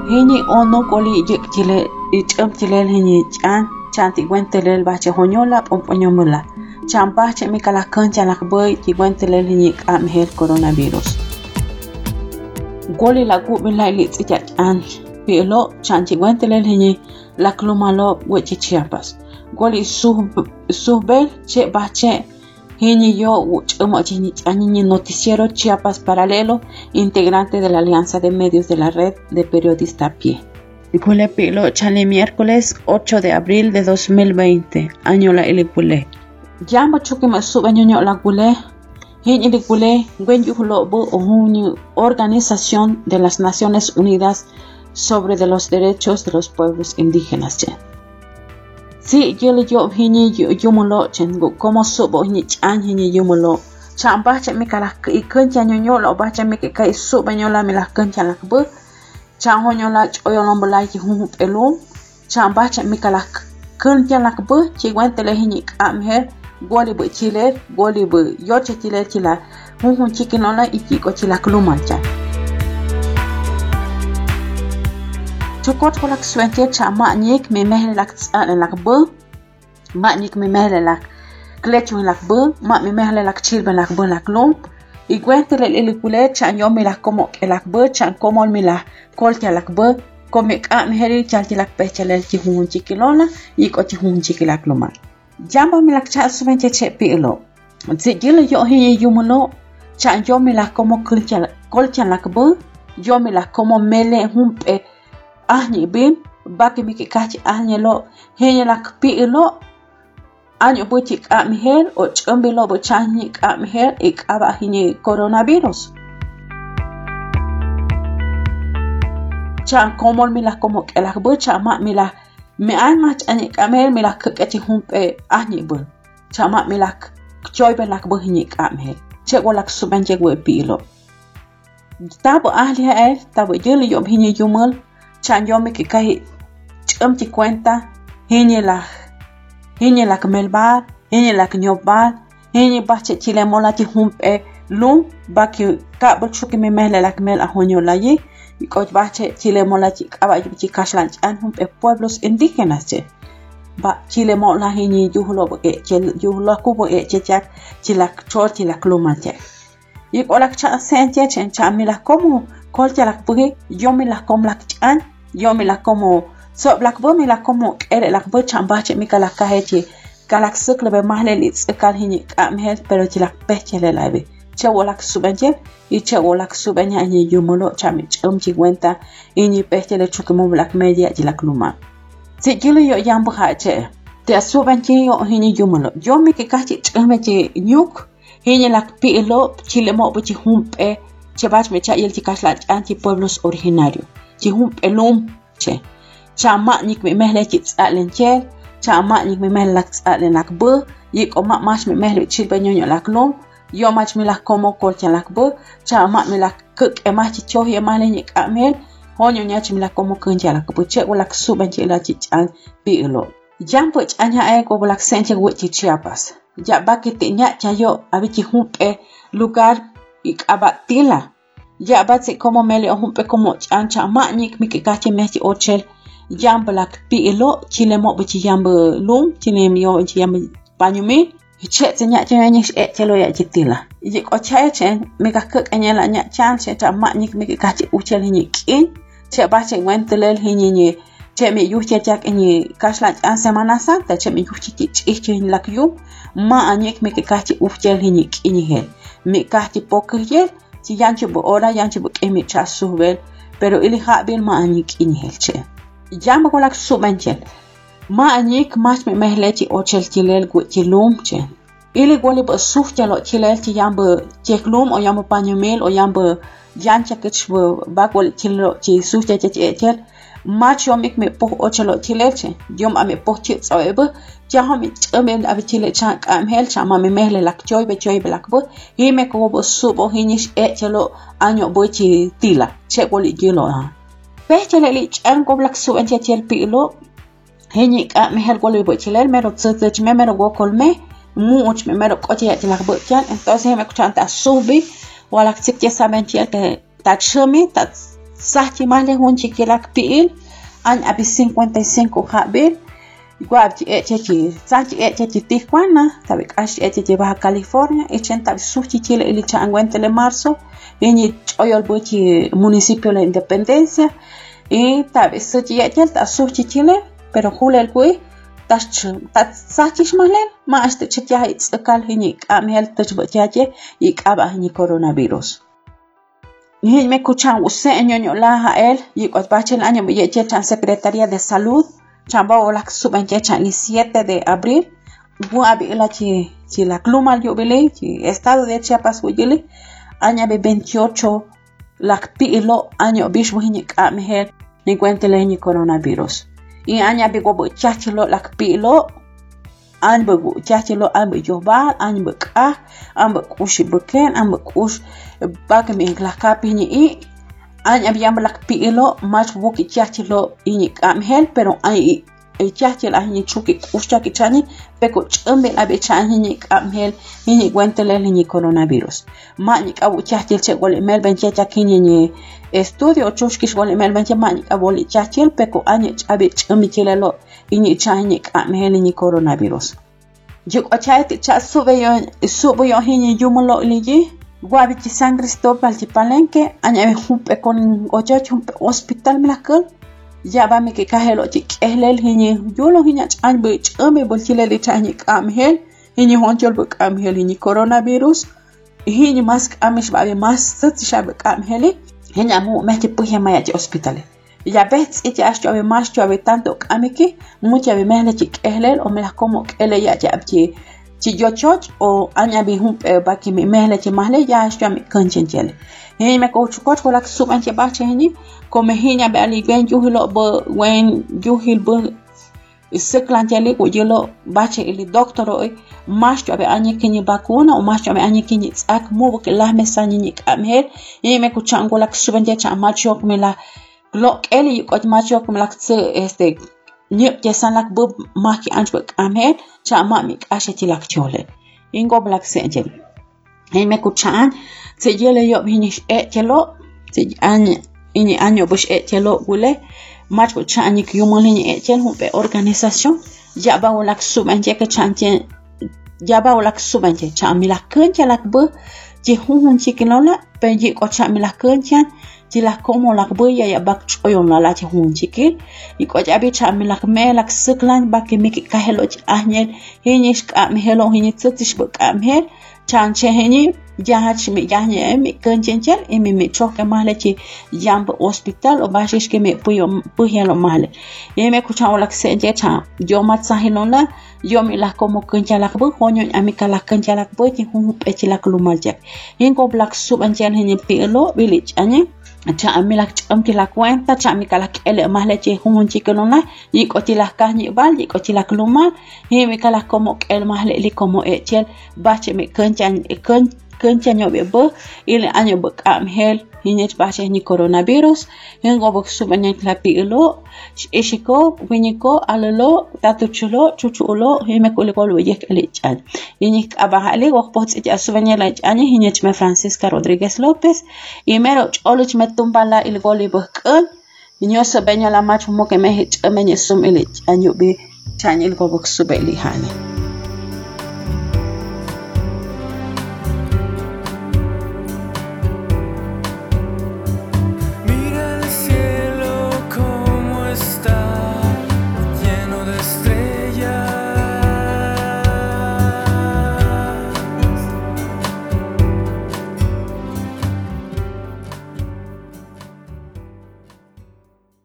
hini ono koli yek chile icham chile hini chan ti gwentelel ba che honyola pomponyomola champa che mi kala kancha lak boy ti gwentelel hini am her coronavirus goli la gu bila li tita an pelo chan ti gwentelel hini la klumalo wechi Chiapas goli subel che ba che hini yo uchomo chini ani noticiero Chiapas Paralelo, integrante de la Alianza de Medios de la Red de Periodistas a Pie. Licule pilo chale miércoles 8 de abril de 2020, año la ilicule. Yamba chukima subaño la gule, hini ilicule, gwen yuhulo bu ohuni Organización de las Naciones Unidas sobre de los Derechos de los Pueblos Indígenas. Si yo le yo hini yumulo chengu como subo hini chan hini yumulo chamba che mi kala ikuncha nyonyo lo ba che mi ke kai subo nyola mi la kuncha la bu chan honyola choyo lombola ki hu pelu chamba che mi kala kuncha la bu chi wentele hini amher goli bu chile goli bu yo che chile chila hu chikinola iki ko chila klumancha Chukot kolak suente chama nyik me mehle lak lak bu ma nyik me mehle lak klechu lak bu ma me mehle lak chilben lak bu lak lom igwente le ilikule chan yo me lak como lak bu chan como me la koltia lak bu come ka me heri chalti lak pechele ti hun chikilola iko ti hun chikilak loma jamba me lak cha suente che pilo zigile yo hi yumulo chan yo me lak como koltia lak bu yo me lak como mele humpe ahni bin baki mi kachi ahni lo henya lak pi lo anyo buti am her o chambe lo bo chani am her ik aba hini coronavirus chan komol mi la como que la bo chama mi la me an mach ani kamer mi la kati humpe ahni bu chama mi la joy ben lak bo hini am her che go lak subanje go pi lo tabo ahli ha tabo jeli yom hini yumal chan yo me que kai chum ti cuenta hini la melbar hini la knyobar hini bache chile mola ti humpe lum baki ka bolchu ke me mele la mel ahonyo la yi ko bache chile mola ti aba ti kashlan an humpe pueblos indígenas che ba chile mola hini juhulo bo e chel juhulo ko bo e chechak chilak chorti la klumate y kolak cha sente chen cha mi la como kolcha la puge yo me la como la chan yo me la como so black bo me la como ere la bo chamba che mi kala kahechi kala sukle be mahle lit kal hini kam het pero ti la pechele labe che wolak subanje y che wolak subanya ni yumulo chami chumchi cuenta y ni pechele chukemo black media ti la kluma si gilo yo yambo ha che te subanje yo hini yumulo yo mi ke kachi chame che nyuk hini la pilo chile mo bo chi humpe che bach me cha yel ti kasla anti pueblos originario chi humpe lum che chama nik me mehle chi tsalen che chama nik me mehle lak tsalen lak bu yik o ma mas me mehle chi benyo lak lum yo mach me lak como kolcha lak bu chama me lak kuk e ma chi cho ye ma le nik amel honyo nya chi me lak como kunja lak bu che lak su ben chi la chi chan pi lo jampo anya ai ko lak senche wo chi Chiapas ja bakiti nya cha yo abi chi humpe lugar ik abatila ya batse como mele humpe como chancha manik mi ke kache mechi ochel yamba lak pilo chile mo bichi yamba lum chile mi yo chi yamba panyumi che tsenya chenya chelo ya chitila ye ko chae chen mi ka kek anya la nya chan che ta manik mi ke kache uchel ni kin che ba che wentelel ni che mi yu che chak ni kasla an semana santa che mi yu chi lak yu ma anik mi ke kache uchel ni kin he mi kache pokye si yanchi bo ora yanchi bo kemi chasubel pero ili habil ma anik inhelche jamba kolak subenchel ma anik mas me mehleti ochel tilel gu tilumche ili goli bo sufchalo tilel ti yamba cheklum o yamba panyamel o yamba yancha kechbo bakol tilo ti sufche chetel mach yomik me po ochelo tilelche yom ame po chi soebe jahami chamel abitile chak am hel chama me mehle lak choy be lak bo hi me ko bo subo hinish chelo anyo bo chi tila che goli gilo ha pe chele li chan ko lak su ante tel pilo hini ka me hel goli bo chilel me ro tsech me ro go kolme mu och me ro ko che lak bo chan entonces me ko chanta subi wala tsik che saben che ta chumi ta sachi más le un chiquilak piil añ abi 55 habil igual eche sachi eche Tijuana tabi kash eche Baja California echen tabi suchi chile ili changuentele marzo y choyol buchi municipio la Independencia y tabi suchi eche ta suchi chile pero jule el bui tat sachi malen ma este chitia itzakal hini amel tachbachache y aba hini coronavirus ni me kuchan use ñoño la jael y otbachel año me yeche chan Secretaría de Salud chamba o la subenche chan el 7 de abril bu abi la chi la cluma yo bele chi estado de Chiapas huyele año 28 la pilo año bisho hini amel ni cuentele ni coronavirus y aña bi go chachilo la pilo an bu chachilo an bu yobal an bu ka an bu kushi buken an bu kush bak mi la kapi ni i aña bi am la pilo mach buki chachilo ni kamhel pero ai chachilo ani chuki kushcha ki chani peko chambe la be chani ni kamhel ni gwentele ni coronavirus ma ni ka bu chachil che gol mel ben chacha kini ni estudio chushkish gol mel ben chama ka boli chachil peko ani chabe chambi chilelo ini chani kamhel ni coronavirus juk achait cha sube yo hini yumulo liji guabi chi San Cristóbal chi Palenque aña humpe con ocho hospital milakul ya ba mi ke kahelo chi ehlel hini yulo hini chan bu chame bol chile de chani kamhel hini honchol bu kamhel hini coronavirus hini mask amish ba mas sat shab kamhel hini amu mehti puhe maya chi hospital ya bets iti ashto be mas cho be tanto kamiki mucha be mehle chi ehlel o mela como ele ya chi yo choch o aña bi humpe ba ki mi mehle chi mahle ya ashto mi kanchenchele hini me ko chukot ko lak suban che ba che hini como hini be ali gen juhilo bo wen juhil bo iseklantele ko yelo ba che ili doctoro mas cho be aña kini bakuna o mas cho be aña kini tsak mo ke la mesani ni kamhel hini me ko chango lak suban che cha ma chok me la lo eli ko ma chok me lak este nyep je san lak bu ma ki anjbe kamhel cha ma mi asheti lak chole ingo blak senjel hini me ko chan se yele yo hini chelo se ini año bush chelo gule mach ko chani ki yumolini chel humpe organización ya ba wala subanje ke chanche ya ba wala subanje cha mi la kancha lak bu ji hun chikilola pe ji ko cha mi la kancha ji la como lak bu ya bak choyon la ji hun chikil i ko ja bi cha mi lak me lak siklan bak mi ki ka helo ji ahnyel hinish ka mi helo hini tsitish bu ka mi chanche hini jahach mi jahne mi kanchel mi choke male chi jamb hospital o bashish ke me puyo male me kucha wala se je cha yo mat sahilonla yo mi la como kanchalak bu honyo amika la kanchalak bu ti hu pe chi la klumal jek ingo black soup anjel hini pilo village anye cha amila amki la cuenta cha amika la ele male chi hun chi kelona yi ko ti la kahni bal yi ko ti la kluma mi kala como el male li como echel bache me kanchan kancha be bo ile año bo kamhel hinet bache ni coronavirus hengo bo subanya la pilo ishiko winiko alolo tatuchulo chuchulo hime kole kolo yek lechan yinik abahale wo pots iti asubanya la chani hinet me Francisca Rodríguez López imero choloch metumbala il gole bo kan inyo sabenya la mach mo ke me hit amenye sum ile anyo be chanil go bo subeli hane